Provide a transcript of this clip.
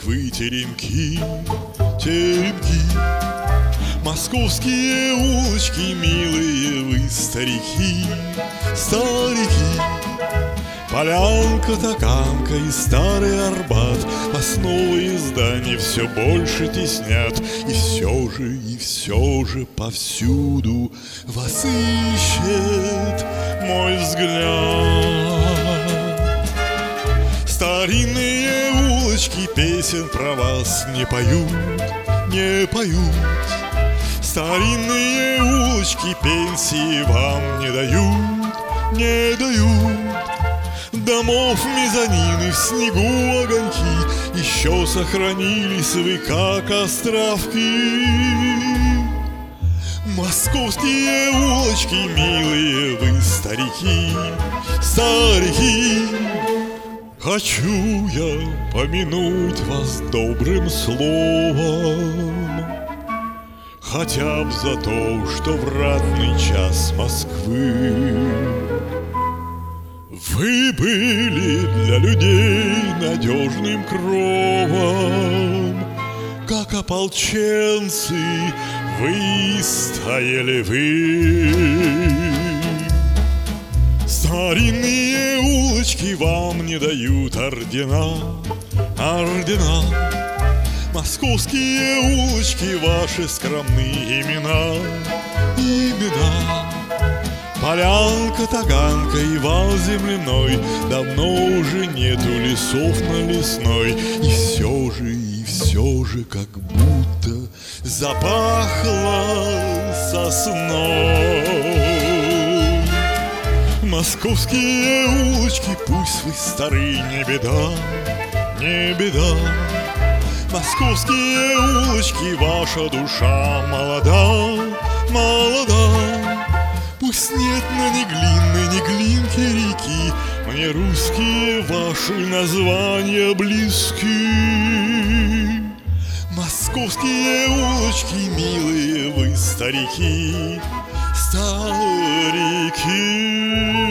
Москвы теремки, теремки. Московские улочки, милые вы старики, старики. Полянка, Таганка и Старый Арбат вас новые здания все больше теснят. И все же повсюду вас ищет мой взгляд. Старинные улочки песен про вас не поют, не поют. Старинные улочки пенсии вам не дают, не дают. Домов мезонины, в снегу огоньки еще сохранились вы, как островки. Московские улочки, милые вы старики, старики. Хочу я помянуть вас добрым словом, хотя б за то, что в ратный час Москвы вы были для людей надежным кровом, как ополченцы выстояли вы. Старинные улочки вам не дают ордена, ордена. Московские улочки ваши скромные имена, имена. Полянка, Таганка и вал земляной, давно уже нету лесов на Лесной. И все же, как будто запахло сосной. Московские улочки, пусть вы стары, не беда, не беда. Московские улочки, ваша душа молода, молода. Пусть нет на Неглинке реки, мне русские ваши названия близки. Московские улочки, милые вы старики, старики.